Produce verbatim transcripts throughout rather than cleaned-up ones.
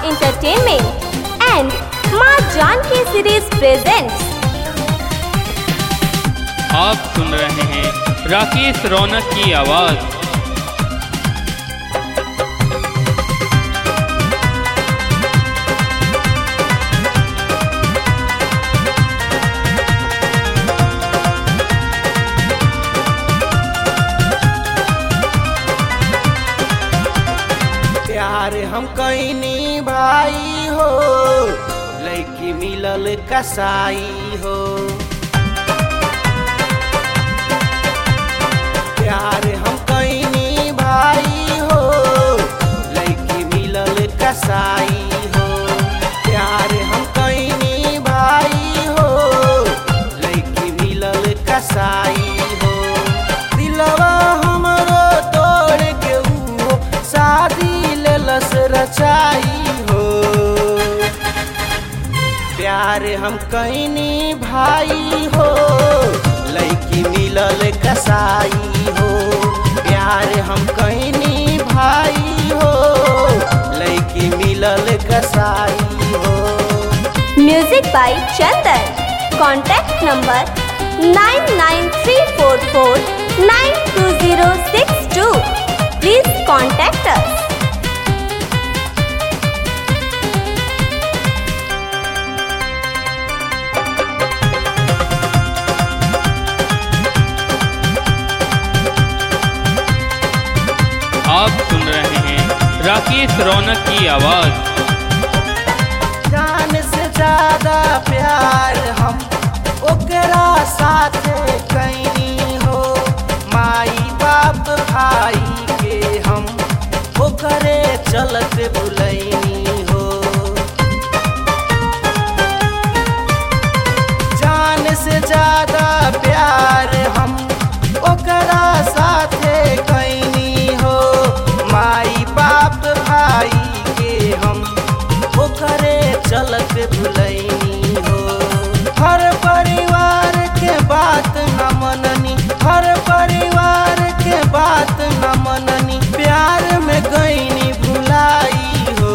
Entertainment and मां Janaki series presents. आप सुन रहे हैं राकेश रौनक की आवाज। प्यार हम कईनी भाई हो, लड़की मिलल कसाई हो। प्यार हम कईनी भाई हो, लड़की मिलल कसाई हो। प्यार हम कईनी भाई हो, लड़की मिलल कसाई हो। दिलवा हमरो तोड़ के ऊ शादी लस रचाई हो। प्यार हम कईनी भाई हो, लड़की मिलल कसाई हो। प्यार हम कईनी भाई हो, लड़की मिलल कसाई हो। Music by Chandan. Contact number nine nine three four four nine two zero six two. Please contact us. आप सुन रहे हैं राकेश रौनक की आवाज। जान से ज्यादा प्यार हम ओकरा साथे कईनी हो। माई बाप भाई के हम ओकरे चलत बुलैनी हो। जान से ज्यादा प्यार हम ओकरा साथे कईनी हो। माई बाप भाई के हम ओकरे चलत भुलैनी हो। हर परिवार के बात न मननी, हर परिवार के बात न मननी। प्यार में गईनी भुलाई हो।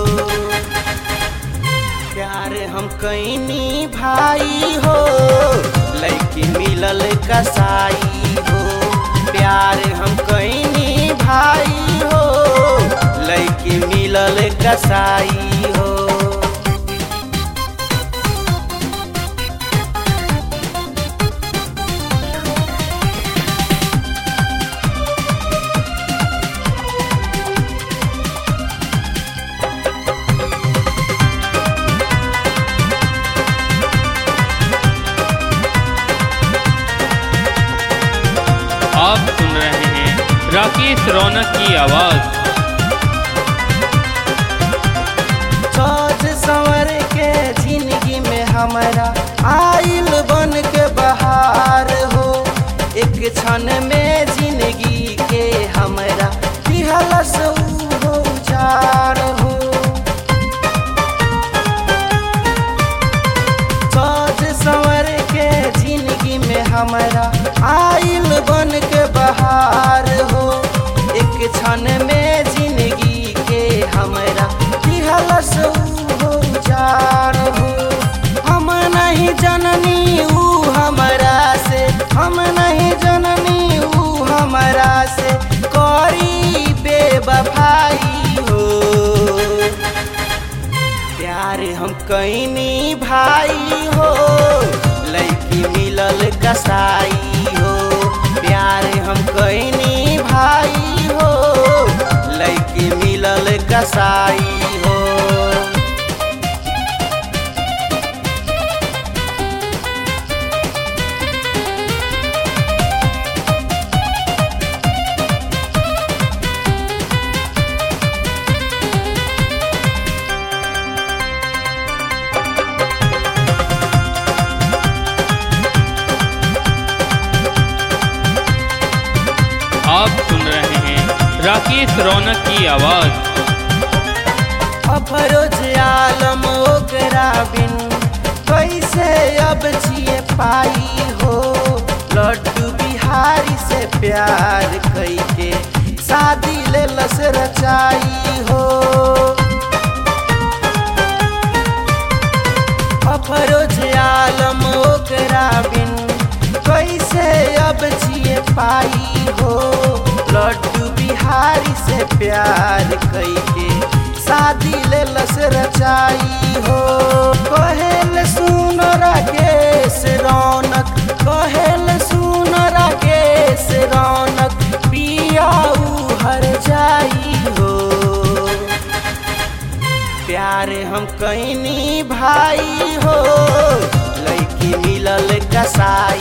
प्यार हम कईनी भाई हो, लड़की मिलल कसाई हो। प्यार हम कईनी भाई हो, लड़की मिलल कसाई हो। आप सुन रहे हैं राकेश रौनक की आवाज। सोच संवर के जिंदगी में हमारा आइल बन के बहार हो। एक क्षण में जिंदगी के हमारा दिहलस हो उजाड़ हो। सोच संवर के जिंदगी में हमारा आइल बन के बहार हो। एक क्षण में जिंदगी के हमारा दिहलस हो उजाड़ हो। हम नहीं जननी ऊ हमरा से, हम नहीं जननी ऊ हमरा से करी बेवफाई हो। प्यार हम कईनी भाई हो, लड़की मिलल कसाई हो। प्यार हम कईनी भाई हो, लड़की मिलल कसाई हो। आप सुन रहे हैं राकेश रौनक की आवाज। अफरोज आलम ओकरा बिन कैसे अब जिए पाई हो। लड्डू बिहारी से प्यार कई के शादी ले लस रचाई हो। यारी से प्यार कईके शादी ले लस रचाई हो। कहेल सुन राकेश रौनक, कहेल सुन राकेश रौनक, पिया ऊ हर जाई हो। प्यार हम कैनी भाई हो, लड़की मिलल कसाई